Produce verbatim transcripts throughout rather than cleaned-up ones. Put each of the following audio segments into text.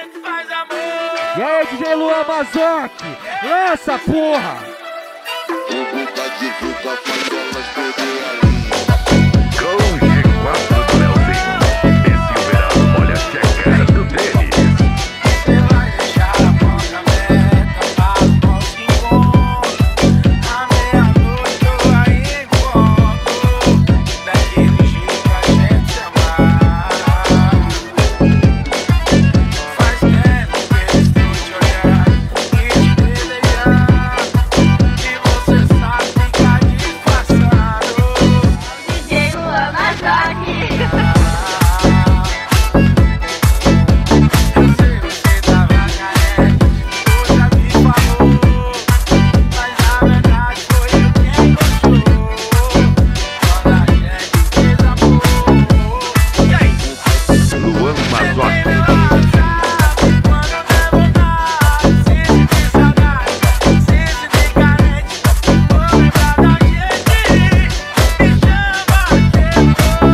E aí, D J Luan Mazotti, lança, porra! Com G quatro do Leozinho, esse o verão molha a checa do Denis. Você vai deixar a porta aberta para o nosso encontro. À meia-noite eu aí encontro, daquele jeito a gente se amar. Faz tempo que eu estou te olhando e te desejar, e você sabe ficar disfarçado. D J Luan Mazotti. Eu sei você tava carente, tu já me falou, mas na verdade foi eu quem gostou. Quando a gente fez amor, e aí? Luan Mazotti. Meu WhatsApp, quando eu der vontade, se sentir saudade, se sentir carente, vou lembrar da gente, me chama que eu vou.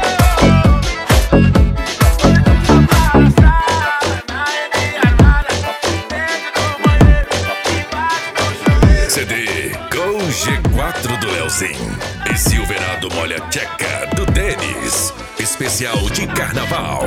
Foi só pra na rede armada, dentro do banheiro, embaixo do chuveiro. C D com G quatro do Leozinho e Silverado molha a checa do Denis. Especial de carnaval.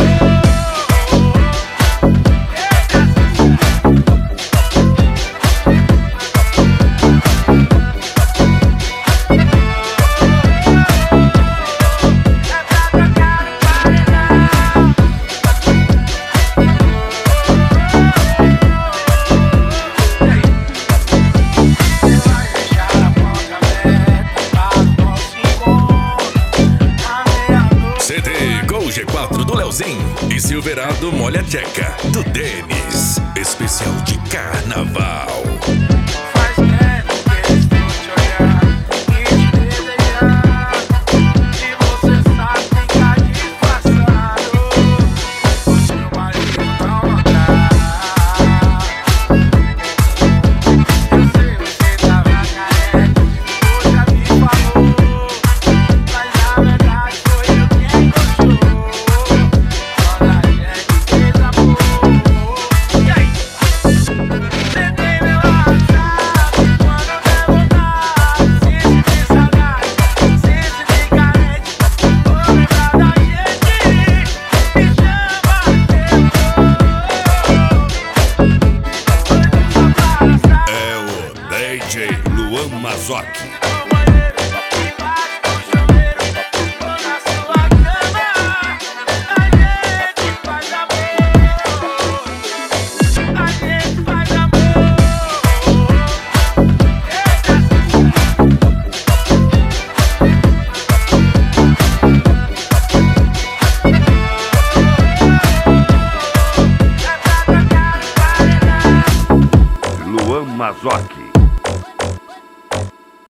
C D com G quatro do Leozinho e Silverado molha a checa do Denis. Especial de carnaval. Faz tempo que eu estou te olhando e te desejar, e você sabe ficar disfarçado. O seu marido não notar. Eu sei você tava carente, tu já me falou, mas na verdade foi eu quem gostou. Quando a gente fez amor, e aí? Você tem meu WhatsApp, quando eu der vontade, se sentir saudade, se sentir carente, vou lembrar da gente, me chama que eu vou. Foi só pra É o D J Luan Mazotti. no banheiro, embaixo do chuveiro, ou na sua cama, a gente faz amor, a gente faz amor. Luan Mazotti.